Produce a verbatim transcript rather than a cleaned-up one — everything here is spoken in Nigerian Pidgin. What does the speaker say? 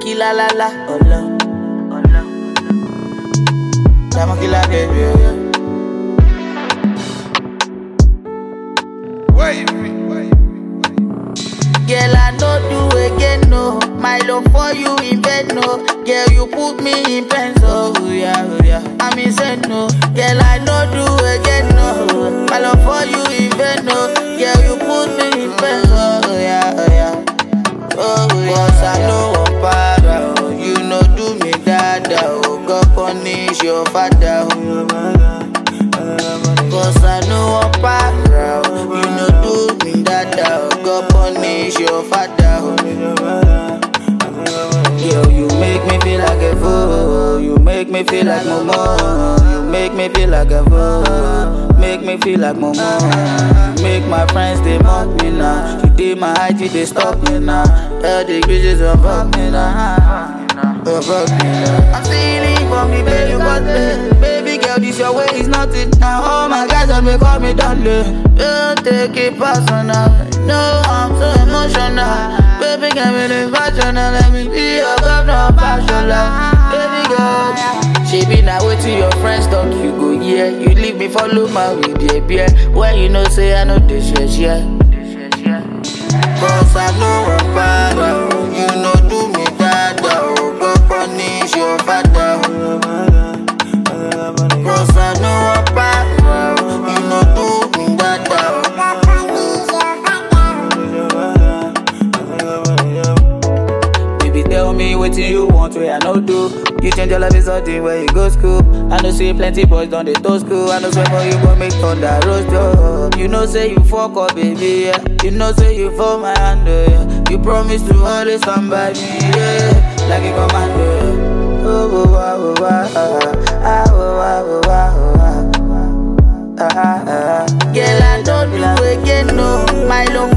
Kila la la, oh no, oh no. Diamond killer baby, yeah. Wait, wait, wait. Girl, I no do again, no. My love for you in bed, no. Girl, you put me in pain, so oh, yeah, oh, yeah. I'm insane, no. Girl, I no do again, no. My love for you in bed, no. Girl, you put me in pain, so oh, yeah, oh, yeah. Oh, yeah. Cause I know I'm para, oh. You know do me dada, oh. God punish your father, oh. Cause I know I'm para, oh. You know do me dada, oh. God punish your father, oh. Yo, you make me feel like a fool. You make me feel like Momo. You make me feel like a fool. Make me feel like Momo. You make my friends, they mock me now. You did my I G, they stop me now. All the bitches don't fuck me now. Don't fuck me now. I'm feeling for me, baby, you got me. Baby girl, this your way is nothing now. All my guys have been call me darling. Don't take it personal. No, I'm so emotional. Baby girl, me the passional. Let me be your governor, passional. Baby girl, she be now waiting your friends talk. You go, yeah. You leave me, follow my with the beer. When you know, say I know this shit, yeah. Cause I know I'm bad, you know do me bad, oh. Go punish your father, oh. Cause I know I'm bad, you know do me bad, oh. Baby tell me what you want, where I know do. You change your life is something where you go school. I know see plenty boys done they to school. I know swear for you but make thunder roast up. You know say you fuck up baby, yeah. You know say you for my hand, yeah. You promise to always stand by me, yeah. Like a commando, yeah. Oh, oh, oh, oh, oh, ah, oh, oh, oh, oh, ah, ah, ah. Girl, I don't do again, no. My love